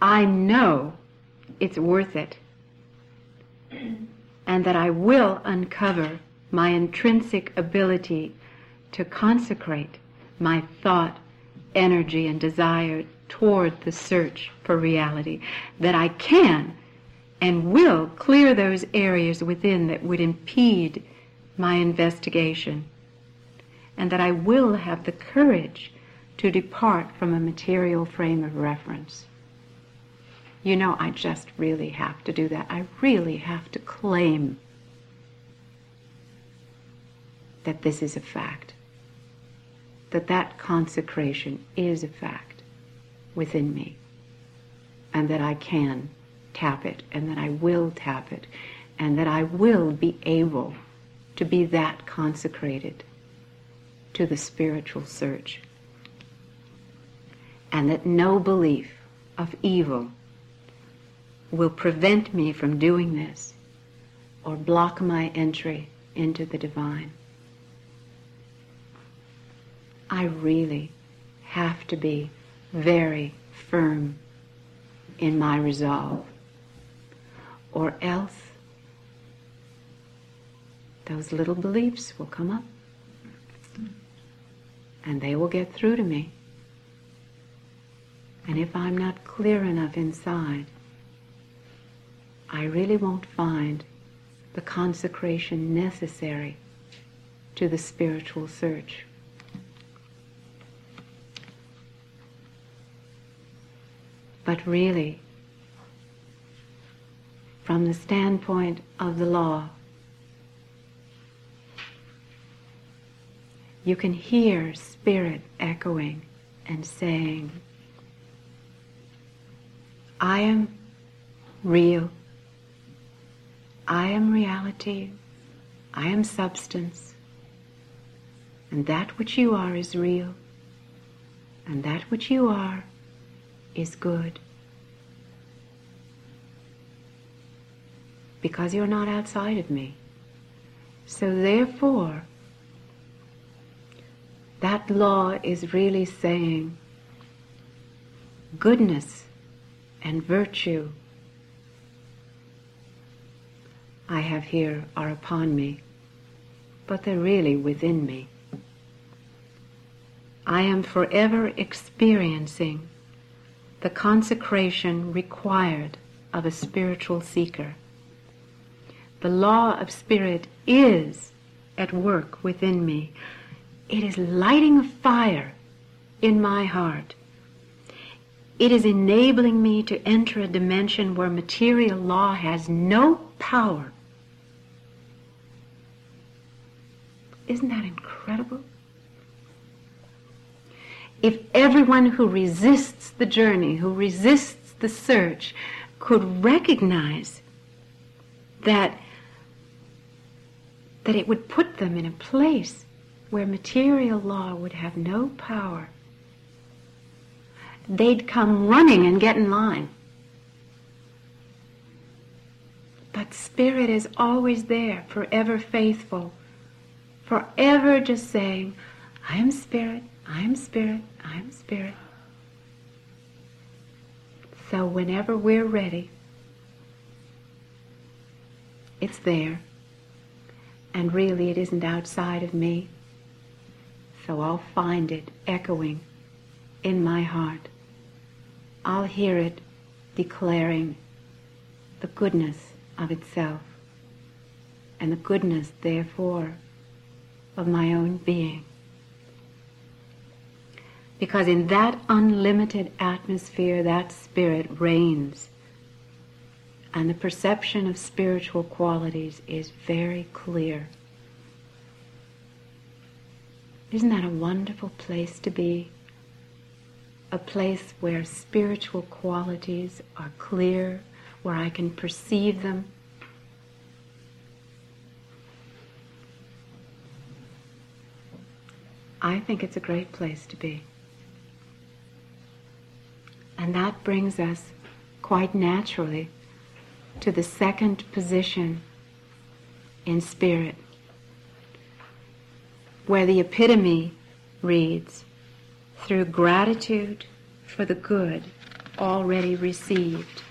I know it's worth it, and that I will uncover my intrinsic ability to consecrate my thought, energy, and desire toward the search for reality, that I can and will clear those areas within that would impede my investigation, and that I will have the courage to depart from a material frame of reference. You know, I just really have to do that. I really have to claim that this is a fact, that that consecration is a fact within me, and that I can tap it, and that I will tap it, and that I will be able to be that consecrated to the spiritual search, and that no belief of evil will prevent me from doing this or block my entry into the divine. I really have to be very firm in my resolve, or else those little beliefs will come up and they will get through to me. And if I'm not clear enough inside, I really won't find the consecration necessary to the spiritual search. But really, from the standpoint of the law, you can hear Spirit echoing and saying, I am real, I am reality, I am substance, and that which you are is real, and that which you are is good. Because you're not outside of me. So therefore, that law is really saying goodness and virtue I have here are upon me, but they're really within me. I am forever experiencing the consecration required of a spiritual seeker. The law of spirit is at work within me. It is lighting a fire in my heart. It is enabling me to enter a dimension where material law has no power. Isn't that incredible? If everyone who resists the journey, who resists the search, could recognize that it would put them in a place where material law would have no power, they'd come running and get in line. But Spirit is always there, forever faithful, forever just saying, I am Spirit, I am Spirit, I am Spirit. So whenever we're ready, it's there. And really it isn't outside of me. So I'll find it echoing in my heart. I'll hear it declaring the goodness of itself, and the goodness, therefore, of my own being. Because in that unlimited atmosphere, that Spirit reigns, and the perception of spiritual qualities is very clear. Isn't that a wonderful place to be? A place where spiritual qualities are clear, where I can perceive them. I think it's a great place to be. And that brings us quite naturally to the second position in spirit, where the epitome reads, through gratitude for the good already received.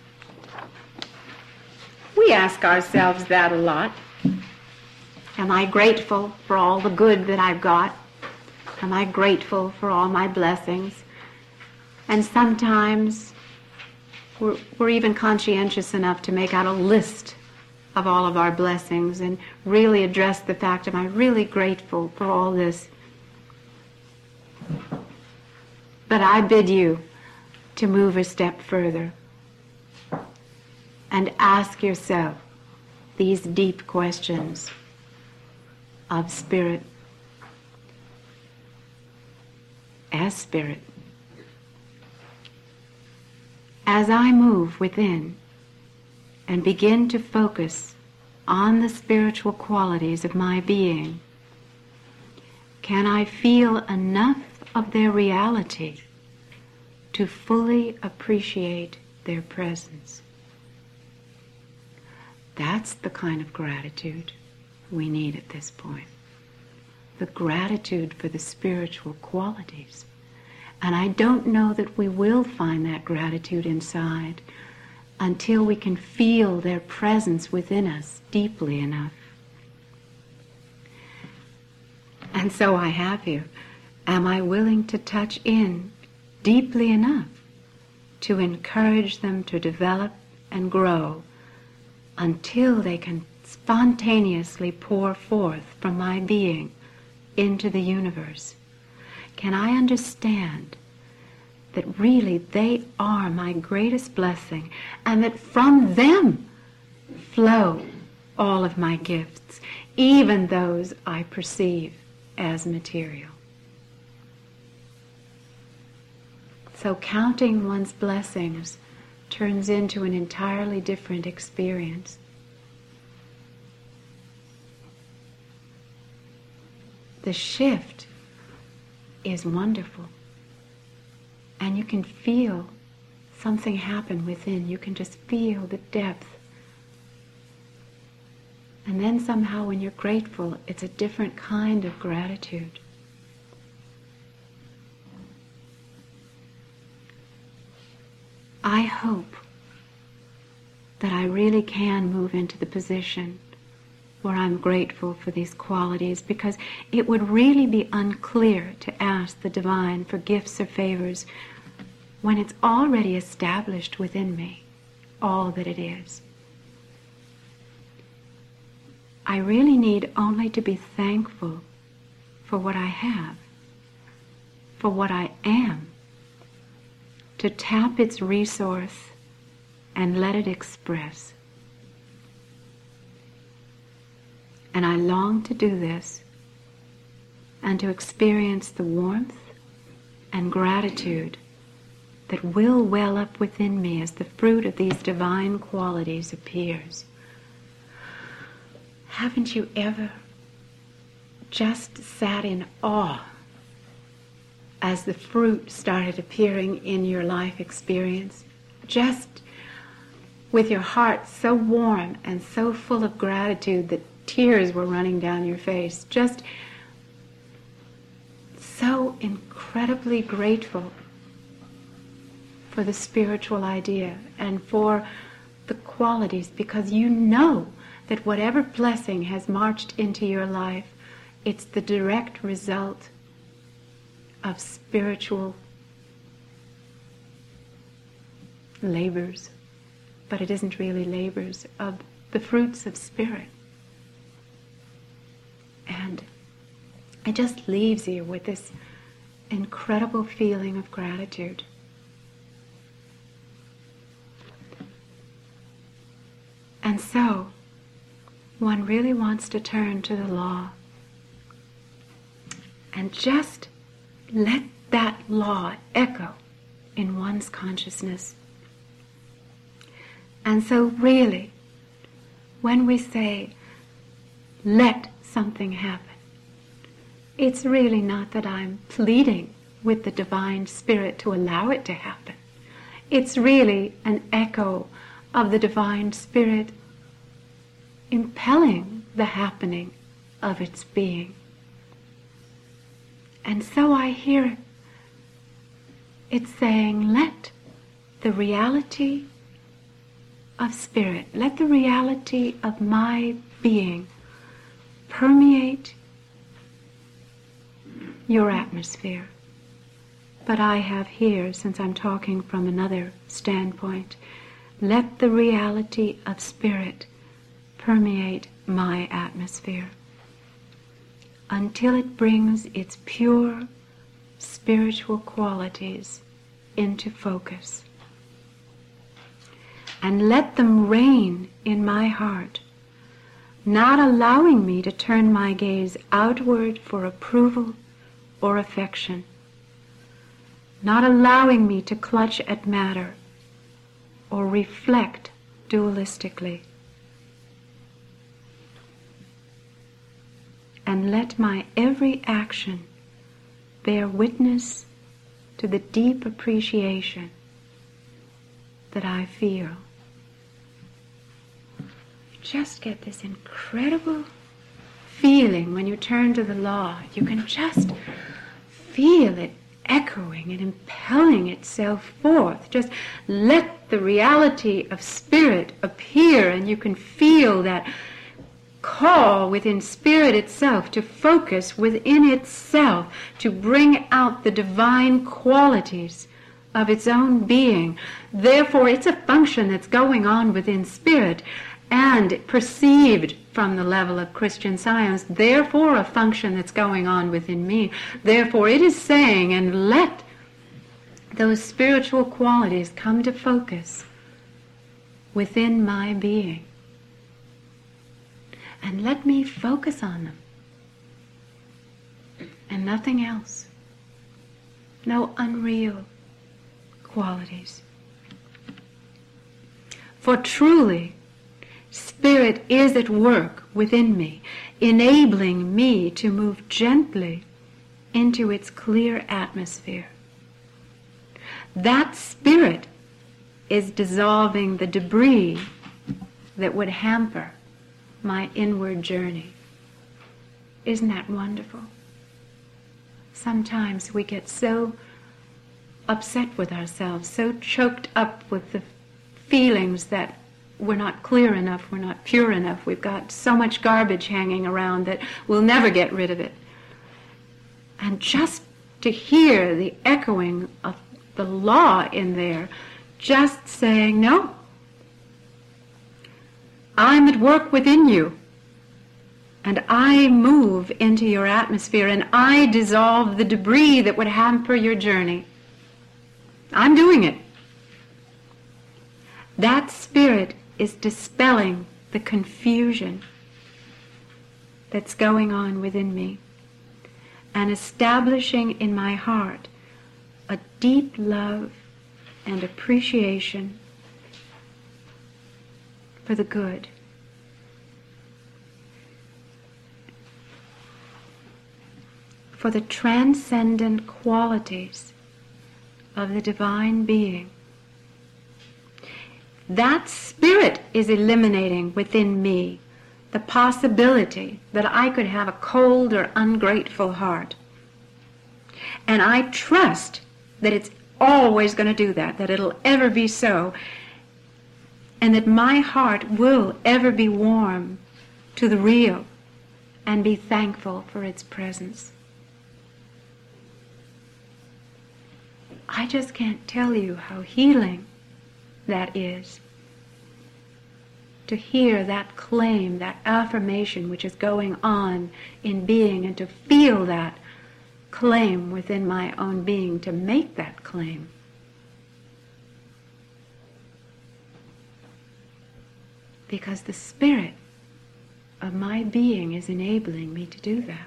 We ask ourselves that a lot. Am I grateful for all the good that I've got? Am I grateful for all my blessings? And sometimes we're even conscientious enough to make out a list of all of our blessings and really address the fact, am I really grateful for all this? But I bid you to move a step further and ask yourself these deep questions of spirit. As spirit, as I move within and begin to focus on the spiritual qualities of my being, can I feel enough of their reality to fully appreciate their presence? That's the kind of gratitude we need at this point. The gratitude for the spiritual qualities. And I don't know that we will find that gratitude inside until we can feel their presence within us deeply enough. And so I have here, am I willing to touch in deeply enough to encourage them to develop and grow until they can spontaneously pour forth from my being into the universe? Can I understand that really they are my greatest blessing and that from them flow all of my gifts, even those I perceive as material? So counting one's blessings turns into an entirely different experience. The shift is wonderful. And you can feel something happen within. You can just feel the depth. And then somehow when you're grateful, it's a different kind of gratitude. I hope that I really can move into the position where I'm grateful for these qualities, because it would really be unclear to ask the divine for gifts or favors when it's already established within me all that it is. I really need only to be thankful for what I have, for what I am, to tap its resource and let it express. And I long to do this and to experience the warmth and gratitude that will well up within me as the fruit of these divine qualities appears. Haven't you ever just sat in awe as the fruit started appearing in your life experience? Just with your heart so warm and so full of gratitude that tears were running down your face, just so incredibly grateful for the spiritual idea and for the qualities, because you know that whatever blessing has marched into your life, it's the direct result of spiritual labors, but it isn't really labors, of the fruits of spirit. And it just leaves you with this incredible feeling of gratitude. And so, one really wants to turn to the law and just let that law echo in one's consciousness. And so really, when we say, let something happen, it's really not that I'm pleading with the divine spirit to allow it to happen. It's really an echo of the divine spirit impelling the happening of its being. And so I hear it. It's saying, let the reality of spirit, let the reality of my being permeate your atmosphere. But I have here, since I'm talking from another standpoint, let the reality of spirit permeate my atmosphere until it brings its pure spiritual qualities into focus. And let them reign in my heart, not allowing me to turn my gaze outward for approval or affection, not allowing me to clutch at matter or reflect dualistically. And let my every action bear witness to the deep appreciation that I feel. Just get this incredible feeling when you turn to the law. You can just feel it echoing and impelling itself forth. Just let the reality of spirit appear, and you can feel that call within spirit itself to focus within itself, to bring out the divine qualities of its own being. Therefore, it's a function that's going on within spirit and perceived from the level of Christian Science, therefore a function that's going on within me. Therefore, it is saying, and let those spiritual qualities come to focus within my being. And let me focus on them. And nothing else. No unreal qualities. For truly, spirit is at work within me, enabling me to move gently into its clear atmosphere. That spirit is dissolving the debris that would hamper my inward journey. Isn't that wonderful? Sometimes we get so upset with ourselves, so choked up with the feelings that we're not clear enough, we're not pure enough, we've got so much garbage hanging around that we'll never get rid of it. And just to hear the echoing of the law in there, just saying, no, I'm at work within you, and I move into your atmosphere, and I dissolve the debris that would hamper your journey. I'm doing it. That spirit is dispelling the confusion that's going on within me and establishing in my heart a deep love and appreciation for the good. For the transcendent qualities of the divine being. That spirit is eliminating within me the possibility that I could have a cold or ungrateful heart. And I trust that it's always going to do that it'll ever be so, and that my heart will ever be warm to the real and be thankful for its presence. I just can't tell you how healing that is, to hear that claim, that affirmation which is going on in being, and to feel that claim within my own being, to make that claim. Because the spirit of my being is enabling me to do that.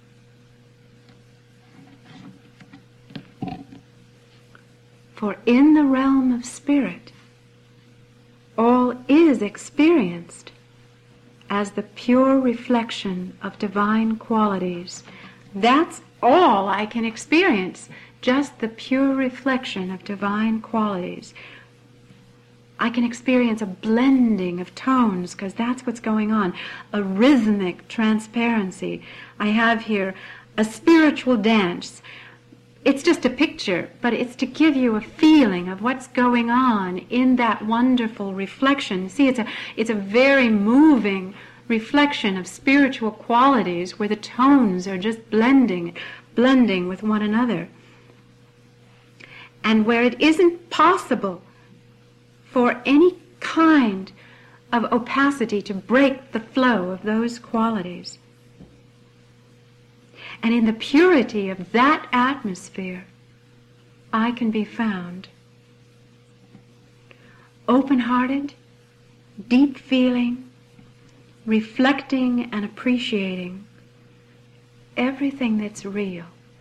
For in the realm of spirit, all is experienced as the pure reflection of divine qualities. That's all I can experience, just the pure reflection of divine qualities. I can experience a blending of tones, because that's what's going on, a rhythmic transparency. I have here a spiritual dance. it's just a picture, but it's to give you a feeling of what's going on in that wonderful reflection. See, it's a very moving reflection of spiritual qualities where the tones are just blending with one another. And where it isn't possible for any kind of opacity to break the flow of those qualities. And in the purity of that atmosphere, I can be found open-hearted, deep feeling, reflecting and appreciating everything that's real.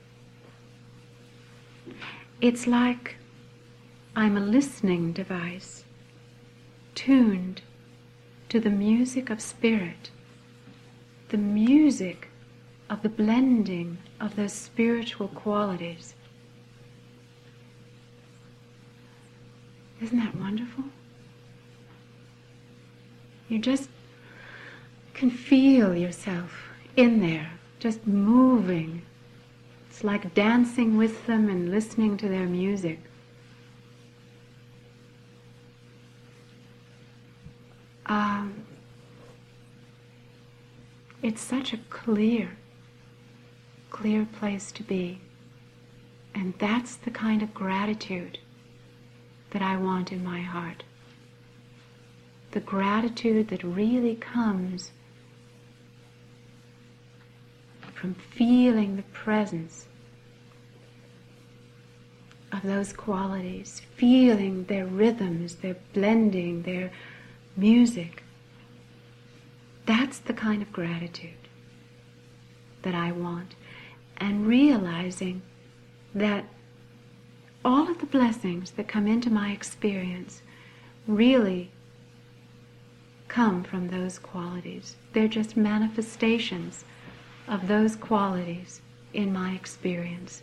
It's like I'm a listening device, tuned to the music of spirit, the music of the blending of those spiritual qualities. Isn't that wonderful? You just can feel yourself in there, just moving. It's like dancing with them and listening to their music. It's such a clear place to be. And that's the kind of gratitude that I want in my heart. The gratitude that really comes from feeling the presence of those qualities, feeling their rhythms, their blending, their music. That's the kind of gratitude that I want. And realizing that all of the blessings that come into my experience really come from those qualities. They're just manifestations of those qualities in my experience.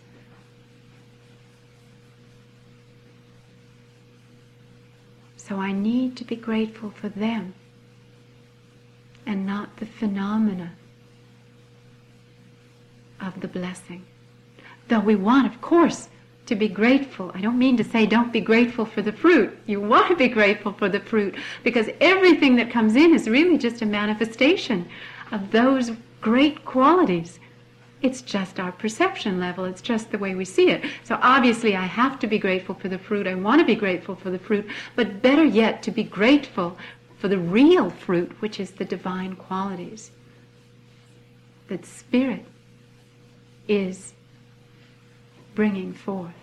So I need to be grateful for them and not the phenomena of the blessing. Though we want, of course, to be grateful. I don't mean to say don't be grateful for the fruit. You want to be grateful for the fruit because everything that comes in is really just a manifestation of those great qualities. It's just our perception level. It's just the way we see it. So obviously I have to be grateful for the fruit. I want to be grateful for the fruit. But better yet, to be grateful for the real fruit, which is the divine qualities. That Spirit is bringing forth.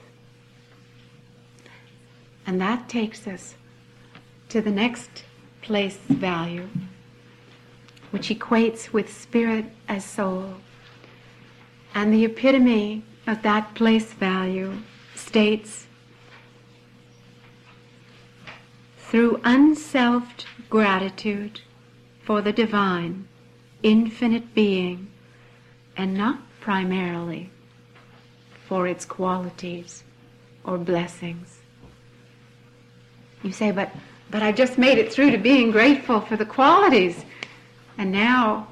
And that takes us to the next place value, which equates with spirit as soul. And the epitome of that place value states, through unselfed gratitude for the divine, infinite being, and not primarily for its qualities or blessings. You say, but I just made it through to being grateful for the qualities, and now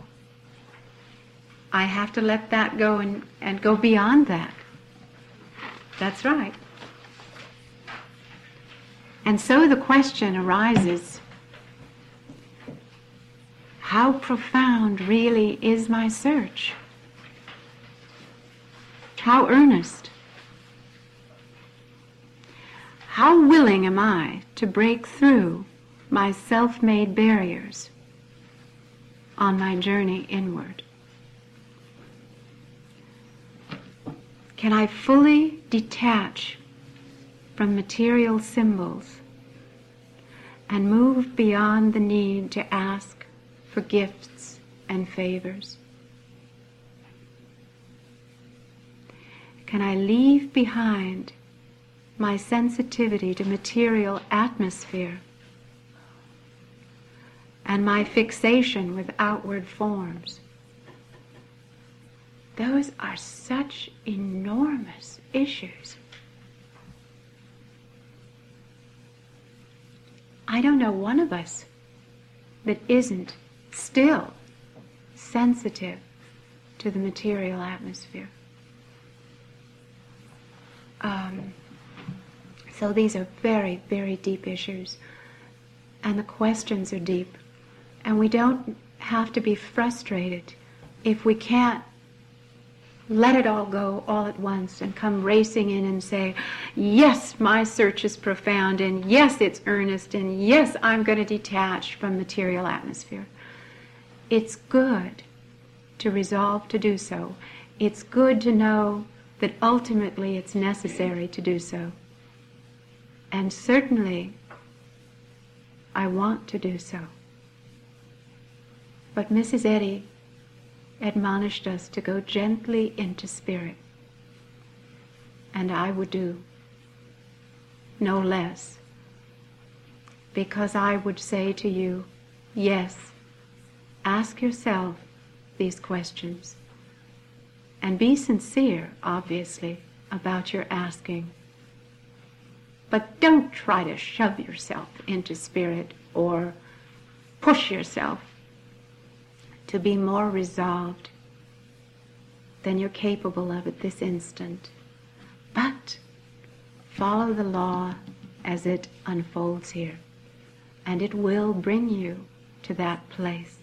I have to let that go and go beyond that. That's right. And so the question arises, how profound really is my search? How earnest? How willing am I to break through my self-made barriers on my journey inward? Can I fully detach from material symbols and move beyond the need to ask for gifts and favors? Can I leave behind my sensitivity to material atmosphere and my fixation with outward forms? Those are such enormous issues. I don't know one of us that isn't still sensitive to the material atmosphere. So these are very, very deep issues. And the questions are deep. And we don't have to be frustrated if we can't let it all go all at once and come racing in and say, yes, my search is profound, and yes, it's earnest, and yes, I'm going to detach from material atmosphere. It's good to resolve to do so. It's good to know that ultimately it's necessary to do so. And certainly, I want to do so. But Mrs. Eddy admonished us to go gently into spirit. And I would do no less. Because I would say to you, yes, ask yourself these questions. And be sincere, obviously, about your asking. But don't try to shove yourself into spirit or push yourself to be more resolved than you're capable of at this instant. But follow the law as it unfolds here, and it will bring you to that place.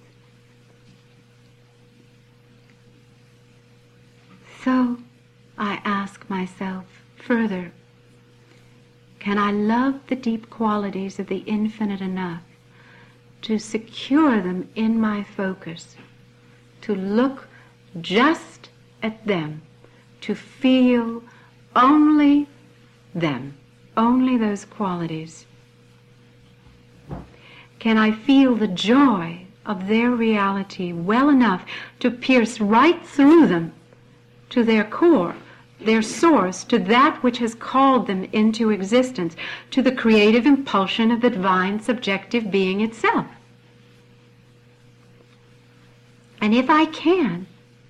So I ask myself further, can I love the deep qualities of the infinite enough to secure them in my focus, to look just at them, to feel only them, only those qualities? Can I feel the joy of their reality well enough to pierce right through them to their core, their source, to that which has called them into existence, to the creative impulsion of the divine subjective being itself? And if I can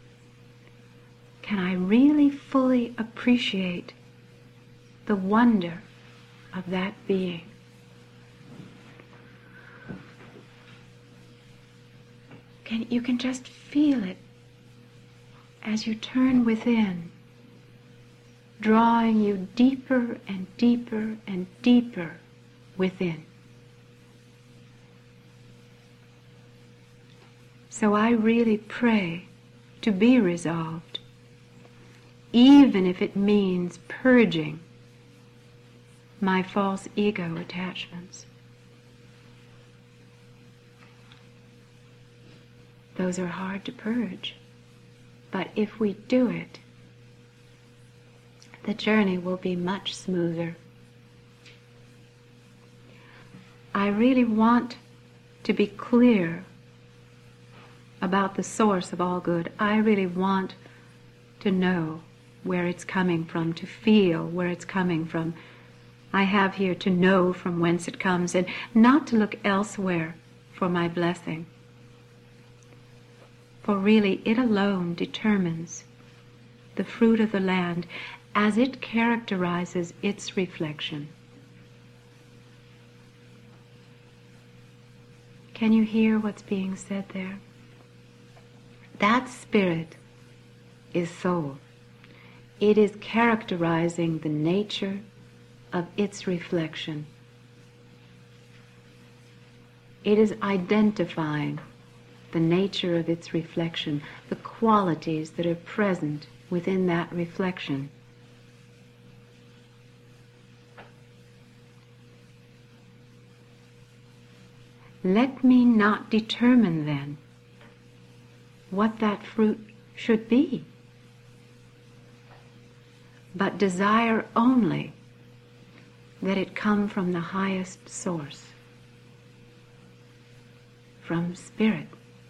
I really fully appreciate the wonder of that being? You can just feel it as you turn within, drawing you deeper and deeper and deeper within. So I really pray to be resolved, even if it means purging my false ego attachments. Those are hard to purge, but if we do it, the journey will be much smoother. I really want to be clear about the source of all good. I really want to know where it's coming from, to feel where it's coming from. I have here to know from whence it comes, and not to look elsewhere for my blessing. For really, it alone determines the fruit of the land as it characterizes its reflection. Can you hear what's being said there? That spirit is soul. It is characterizing the nature of its reflection. It is identifying the nature of its reflection, the qualities that are present within that reflection. Let me not determine then what that fruit should be, but desire only that it come from the highest source, from spirit.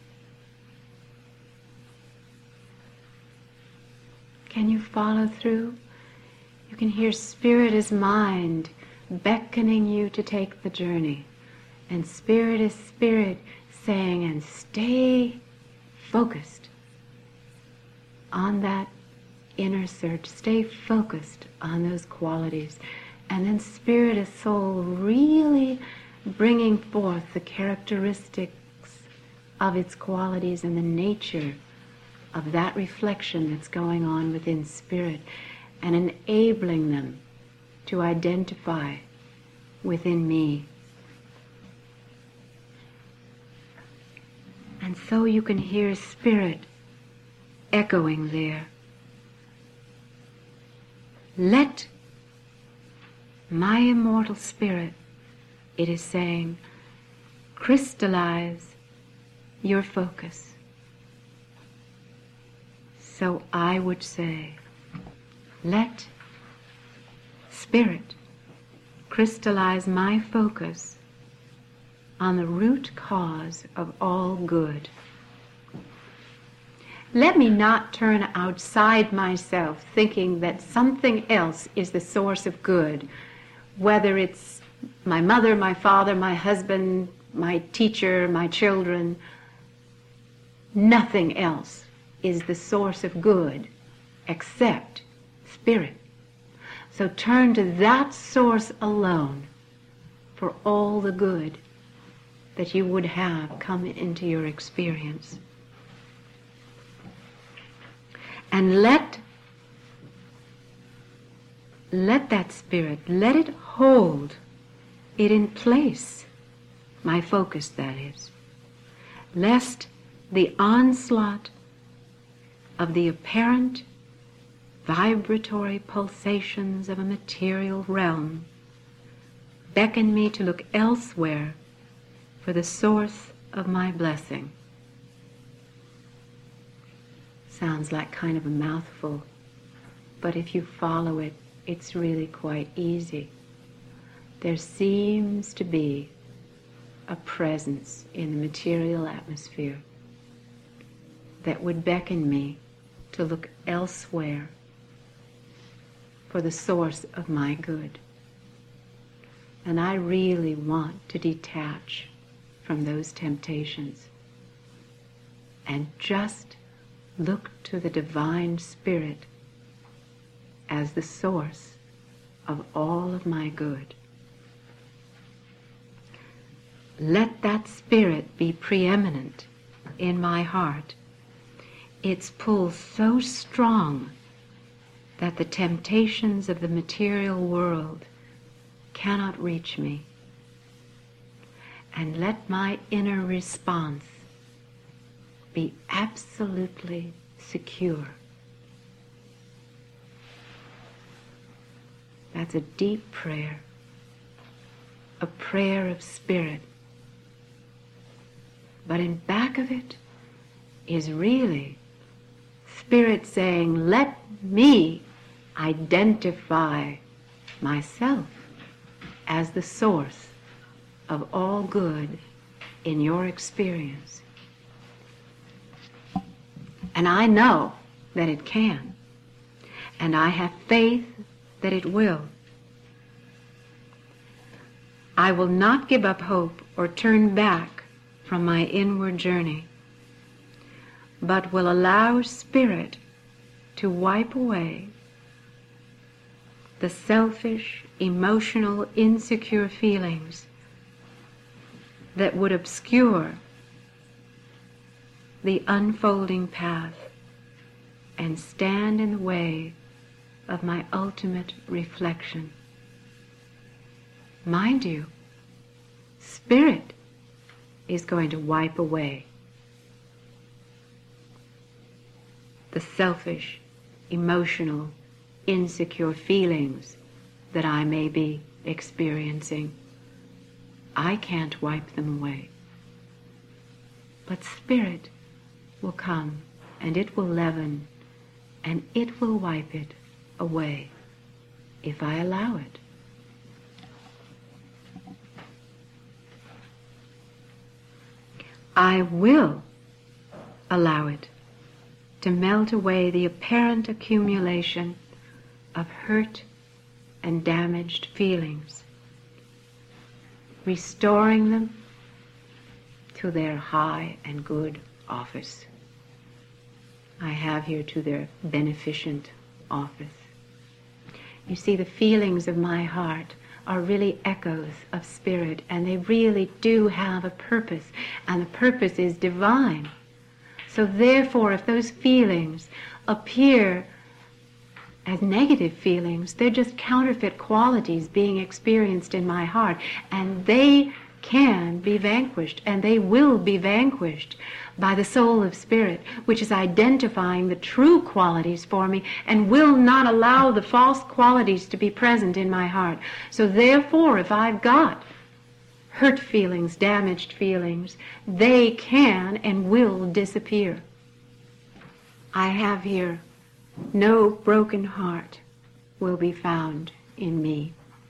Can you follow through? You can hear spirit is mind beckoning you to take the journey. And spirit is spirit saying, and stay focused on that inner search. Stay focused on those qualities. And then spirit is soul really bringing forth the characteristics of its qualities and the nature of that reflection that's going on within spirit. and enabling them to identify within me. And so you can hear Spirit echoing there. Let my immortal spirit, it is saying, crystallize your focus. So I would say, let Spirit crystallize my focus on the root cause of all good. Let me not turn outside myself thinking that something else is the source of good, whether it's my mother, my father, my husband, my teacher, my children. Nothing else is the source of good except Spirit. So turn to that source alone for all the good that you would have come into your experience. And let that Spirit, let it hold it in place, my focus that is, lest the onslaught of the apparent vibratory pulsations of a material realm beckon me to look elsewhere for the source of my blessing. Sounds like kind of a mouthful, but if you follow it, it's really quite easy. There seems to be a presence in the material atmosphere that would beckon me to look elsewhere for the source of my good. And I really want to detach from those temptations and just look to the Divine Spirit as the source of all of my good. Let that Spirit be preeminent in my heart. Its pull so strong that the temptations of the material world cannot reach me. And let my inner response be absolutely secure. That's a deep prayer, a prayer of spirit. But in back of it is really Spirit saying, let me identify myself as the source of all good in your experience. And I know that it can. And I have faith that it will. I will not give up hope or turn back from my inward journey, but will allow Spirit to wipe away the selfish, emotional, insecure feelings that would obscure the unfolding path and stand in the way of my ultimate reflection. Mind you, Spirit is going to wipe away the selfish, emotional, insecure feelings that I may be experiencing. I can't wipe them away. But Spirit will come, and it will leaven, and it will wipe it away if I allow it. I will allow it to melt away the apparent accumulation of hurt and damaged feelings, restoring them to their high and good office. I have here to their beneficent office. You see, the feelings of my heart are really echoes of Spirit, and they really do have a purpose, and the purpose is divine. So therefore, if those feelings appear as negative feelings. They're just counterfeit qualities being experienced in my heart, and they can be vanquished, and they will be vanquished by the soul of spirit, which is identifying the true qualities for me and will not allow the false qualities to be present in my heart. So therefore, if I've got hurt feelings, damaged feelings, they can and will disappear. I have here, no broken heart will be found in me.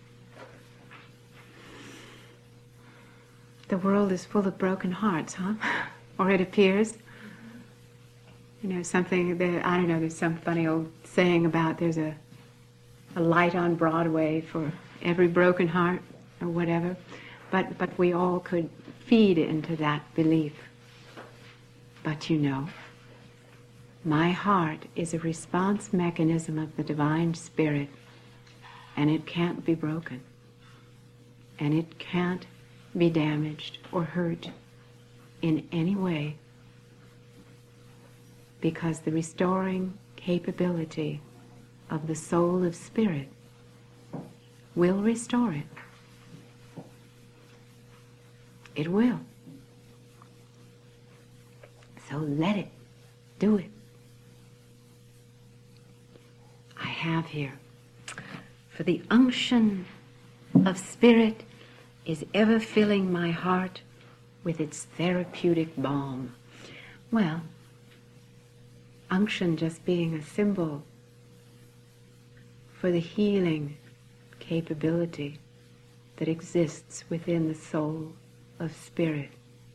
The world is full of broken hearts, huh? Or it appears. You know, something that, I don't know, there's some funny old saying about there's a light on Broadway for every broken heart or whatever. But we all could feed into that belief. But you know, my heart is a response mechanism of the Divine Spirit, and it can't be broken, and it can't be damaged or hurt in any way, because the restoring capability of the soul of spirit will restore it. It will. So let it do it. I have here, for the unction of spirit is ever filling my heart with its therapeutic balm. Well, unction just being a symbol for the healing capability that exists within the soul of spirit,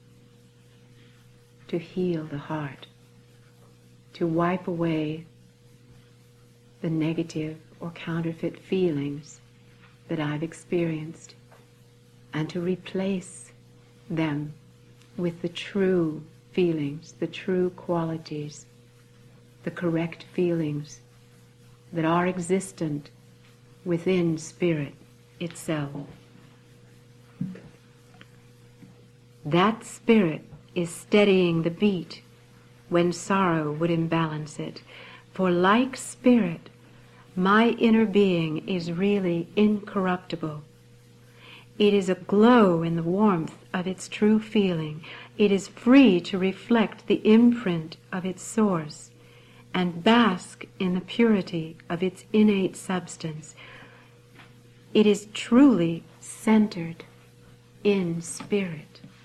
to heal the heart, to wipe away the negative or counterfeit feelings that I've experienced, and to replace them with the true feelings, the true qualities, the correct feelings that are existent within spirit itself. That spirit is steadying the beat when sorrow would imbalance it. For like spirit, my inner being is really incorruptible. It is aglow in the warmth of its true feeling. It is free to reflect the imprint of its source and bask in the purity of its innate substance. It is truly centered in spirit.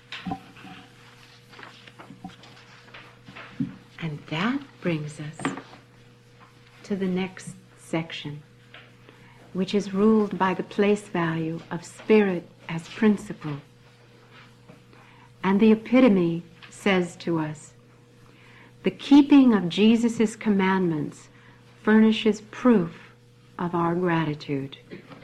And that brings us to the next section, which is ruled by the place value of spirit as principle. And the epitome says to us, the keeping of Jesus' commandments furnishes proof of our gratitude.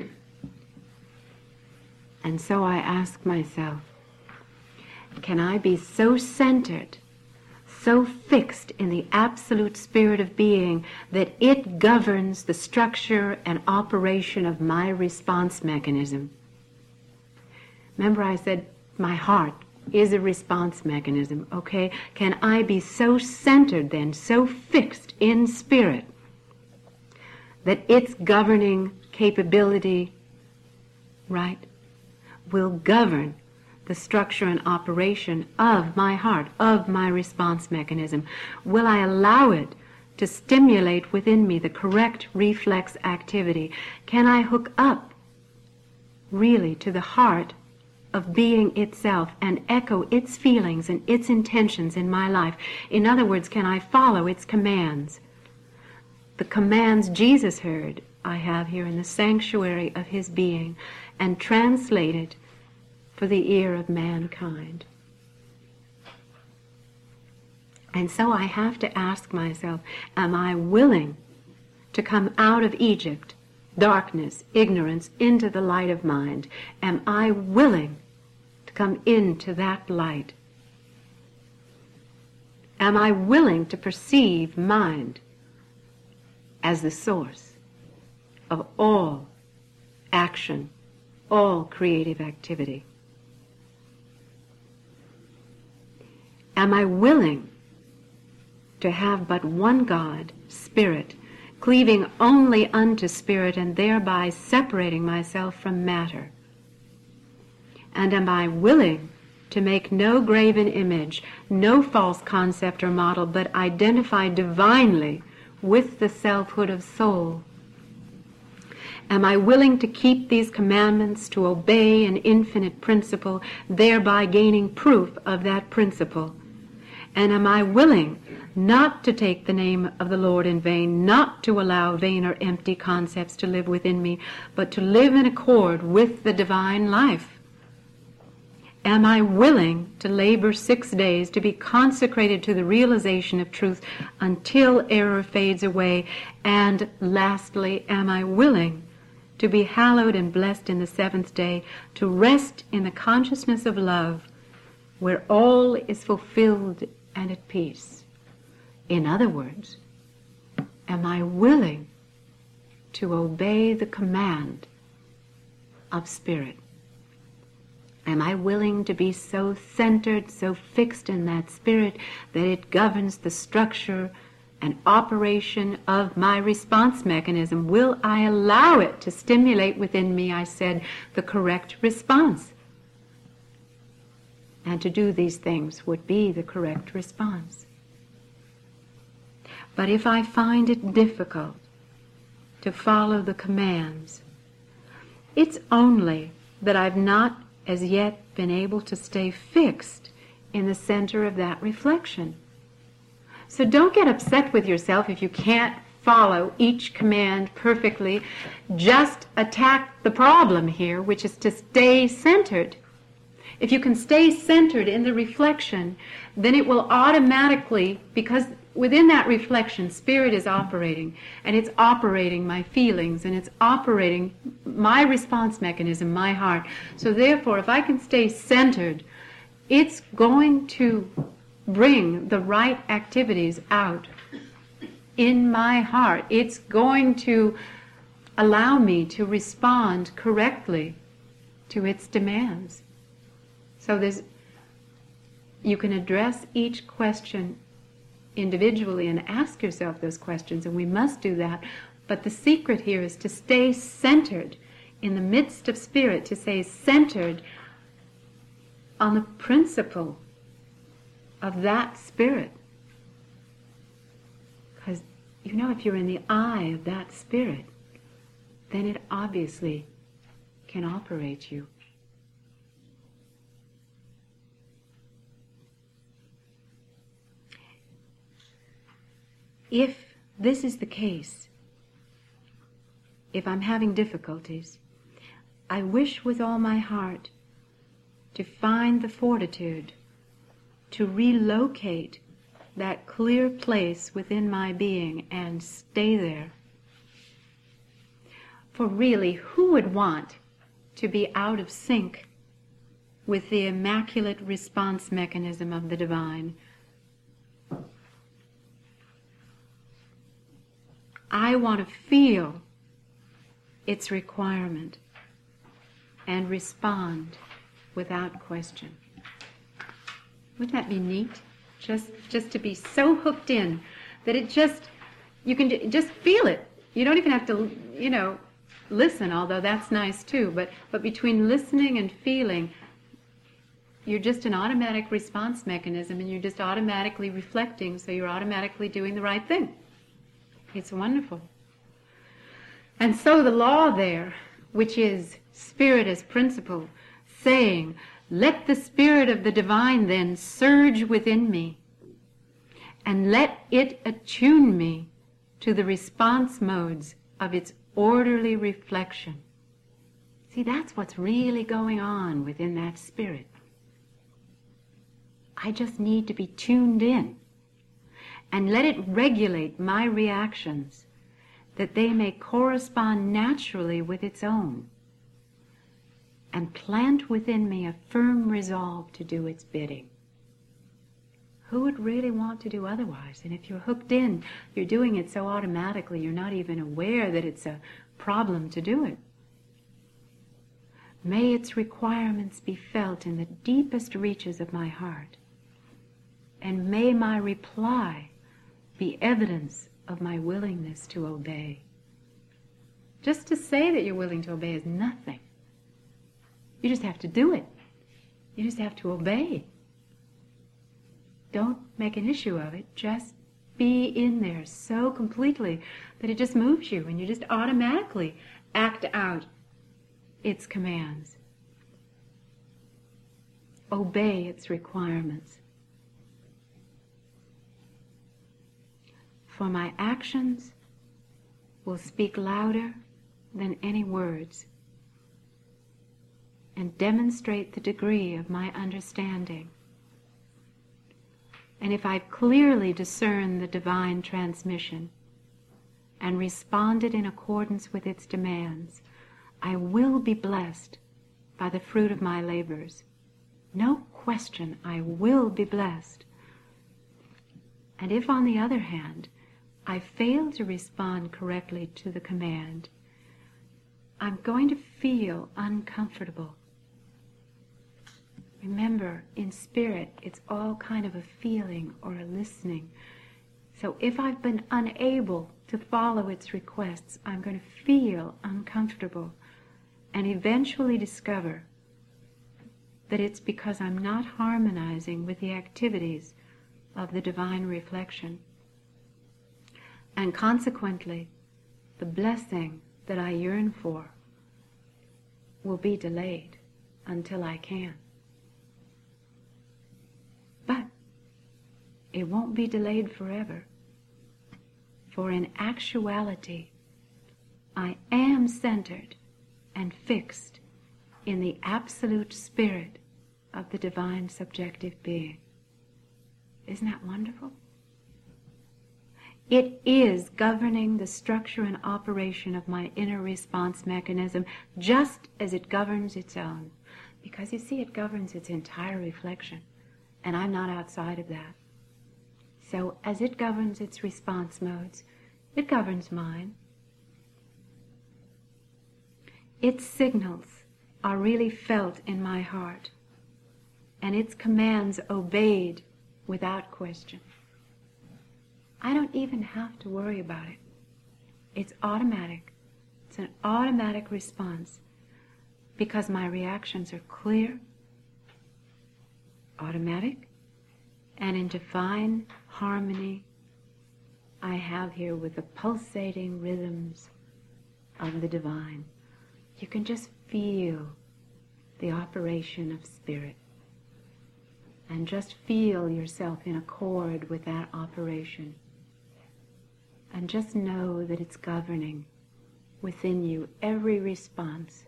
And so I ask myself, can I be so centered, so fixed in the absolute spirit of being that it governs the structure and operation of my response mechanism? Remember I said my heart is a response mechanism, okay? Can I be so centered then, so fixed in spirit, that its governing capability, right, will govern the structure and operation of my heart, of my response mechanism? Will I allow it to stimulate within me the correct reflex activity? Can I hook up really to the heart of being itself and echo its feelings and its intentions in my life? In other words, can I follow its commands? The commands Jesus heard, I have here in the sanctuary of his being, and translated for the ear of mankind. And so I have to ask myself, am I willing to come out of Egypt, darkness, ignorance, into the light of mind? Am I willing to come into that light? Am I willing to perceive mind as the source of all action, all creative activity? Am I willing to have but one God, Spirit, cleaving only unto spirit and thereby separating myself from matter? And am I willing to make no graven image, no false concept or model, but identify divinely with the selfhood of soul? Am I willing to keep these commandments, to obey an infinite principle, thereby gaining proof of that principle? And am I willing not to take the name of the Lord in vain, not to allow vain or empty concepts to live within me, but to live in accord with the divine life? Am I willing to labor 6 days to be consecrated to the realization of truth until error fades away? And lastly, am I willing to be hallowed and blessed in the 7th day, to rest in the consciousness of love, where all is fulfilled and at peace? In other words, am I willing to obey the command of spirit? Am I willing to be so centered, so fixed in that spirit that it governs the structure and operation of my response mechanism? Will I allow it to stimulate within me, I said, the correct response? And to do these things would be the correct response. But if I find it difficult to follow the commands, it's only that I've not as yet been able to stay fixed in the center of that reflection. So don't get upset with yourself if you can't follow each command perfectly. Just attack the problem here, which is to stay centered. If you can stay centered in the reflection, then it will automatically, because within that reflection, spirit is operating, and it's operating my feelings, and it's operating my response mechanism, my heart. So therefore, if I can stay centered, it's going to bring the right activities out in my heart. It's going to allow me to respond correctly to its demands. So you can address each question individually and ask yourself those questions, and we must do that. But the secret here is to stay centered in the midst of spirit, to stay centered on the principle of that spirit. Because, if you're in the eye of that spirit, then it obviously can operate you. If this is the case, if I'm having difficulties, I wish with all my heart to find the fortitude to relocate that clear place within my being and stay there. For really, who would want to be out of sync with the immaculate response mechanism of the divine? I want to feel its requirement and respond without question. Wouldn't that be neat? Just to be so hooked in that you can just feel it. You don't even have to, listen, although that's nice too. But between listening and feeling, you're just an automatic response mechanism, and you're just automatically reflecting, so you're automatically doing the right thing. It's wonderful. And so the law there, which is spirit as principle, saying, let the spirit of the divine then surge within me, and let it attune me to the response modes of its orderly reflection. See, that's what's really going on within that spirit. I just need to be tuned in and let it regulate my reactions, that they may correspond naturally with its own, and plant within me a firm resolve to do its bidding. Who would really want to do otherwise? And if you're hooked in, you're doing it so automatically, you're not even aware that it's a problem to do it. May its requirements be felt in the deepest reaches of my heart, and may my reply be evidence of my willingness to obey. Just to say that you're willing to obey is nothing. You just have to do it. You just have to obey. Don't make an issue of it. Just be in there so completely that it just moves you and you just automatically act out its commands. Obey its requirements. For my actions will speak louder than any words and demonstrate the degree of my understanding. And if I've clearly discerned the divine transmission and responded in accordance with its demands, I will be blessed by the fruit of my labors. No question, I will be blessed. And if, on the other hand, I fail to respond correctly to the command, I'm going to feel uncomfortable. Remember, in spirit, it's all kind of a feeling or a listening. So if I've been unable to follow its requests, I'm going to feel uncomfortable and eventually discover that it's because I'm not harmonizing with the activities of the divine reflection. And consequently, the blessing that I yearn for will be delayed until I can. But it won't be delayed forever. For in actuality, I am centered and fixed in the absolute spirit of the divine subjective being. Isn't that wonderful? It is governing the structure and operation of my inner response mechanism just as it governs its own. Because you see, it governs its entire reflection, and I'm not outside of that. So as it governs its response modes, it governs mine. Its signals are really felt in my heart, and its commands obeyed without question. I don't even have to worry about it. It's automatic. It's an automatic response because my reactions are clear, automatic, and in divine harmony I have here with the pulsating rhythms of the divine. You can just feel the operation of spirit and just feel yourself in accord with that operation. And just know that it's governing within you every response.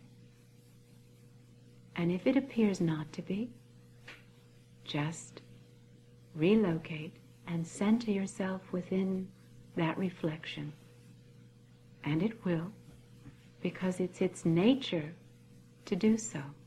And if it appears not to be, just relocate and center yourself within that reflection. And it will, because it's its nature to do so.